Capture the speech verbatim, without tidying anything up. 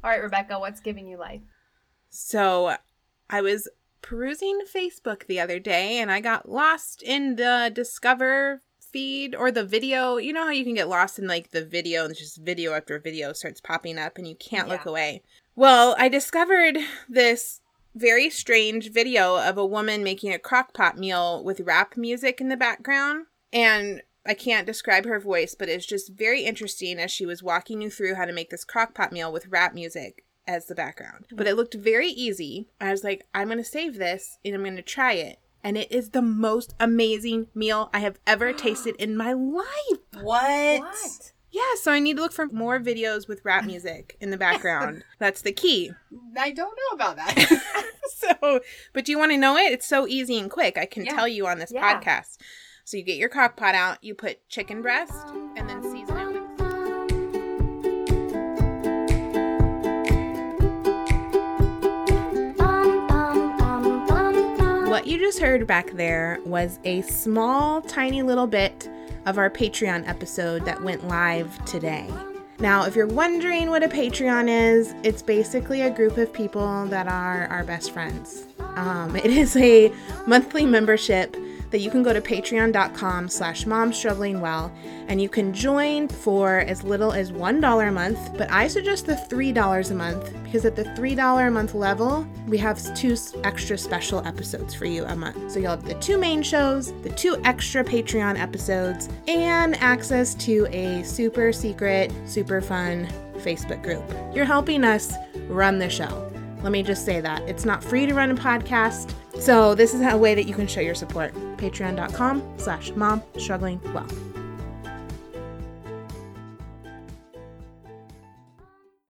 All right, Rebecca, what's giving you life? So I was perusing Facebook the other day and I got lost in the Discover feed or the video. You know how you can get lost in like the video and just video after video starts popping up and you can't yeah. look away. Well, I discovered this very strange video of a woman making a crock pot meal with rap music in the background. And I can't describe her voice, but it's just very interesting as she was walking you through how to make this crock pot meal with rap music as the background. But it looked very easy. I was like, I'm going to save this and I'm going to try it. And it is the most amazing meal I have ever tasted in my life. What? What? Yeah, so I need to look for more videos with rap music in the background. That's the key. I don't know about that. So, but do you want to know it? It's so easy and quick. I can yeah. tell you on this yeah. podcast. So you get your crock pot out, you put chicken breast, and then season it with... What you just heard back there was a small, tiny little bit of our Patreon episode that went live today. Now, if you're wondering what a Patreon is, it's basically a group of people that are our best friends. Um, it is a monthly membership that you can go to patreon.com slash momstrugglingwell and you can join for as little as one dollar a month, but I suggest the three dollars a month because at the three dollars a month level, we have two extra special episodes for you a month. So you'll have the two main shows, the two extra Patreon episodes, and access to a super secret, super fun Facebook group. You're helping us run the show. Let me just say that. It's not free to run a podcast. So this is a way that you can show your support. Patreon.com slash mom struggling well.